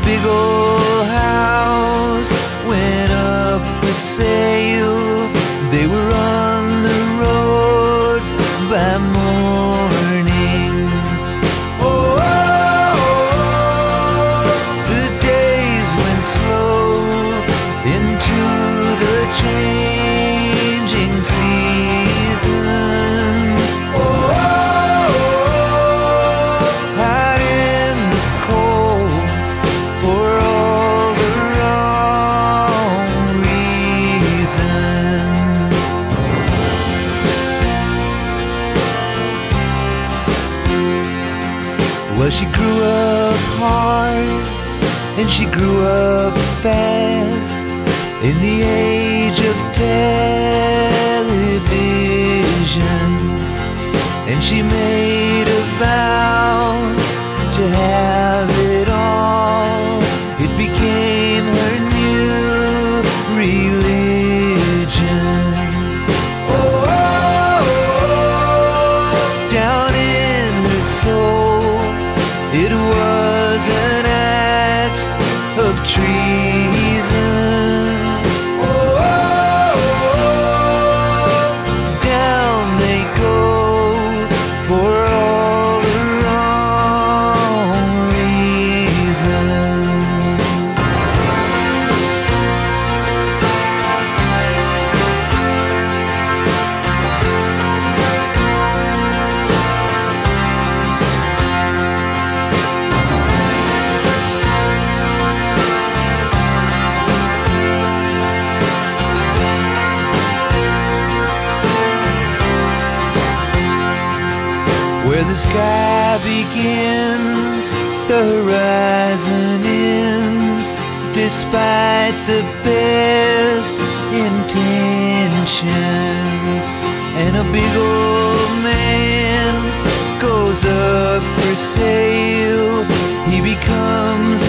big old house went up for sale. They were on the road by morning. Oh, the days went slow into the changing seasons. Oh, out in the cold for all the wrong reasons. Well, she grew up hard and she grew up fast in the age of television, and she made a vow to have it all. It became her new religion. Oh, down in her soul, it was an act of treason. Down they go for all the wrong reasons. Where the sky begins, the horizon ends, despite the best intentions. And a big old man goes up for sale. He becomes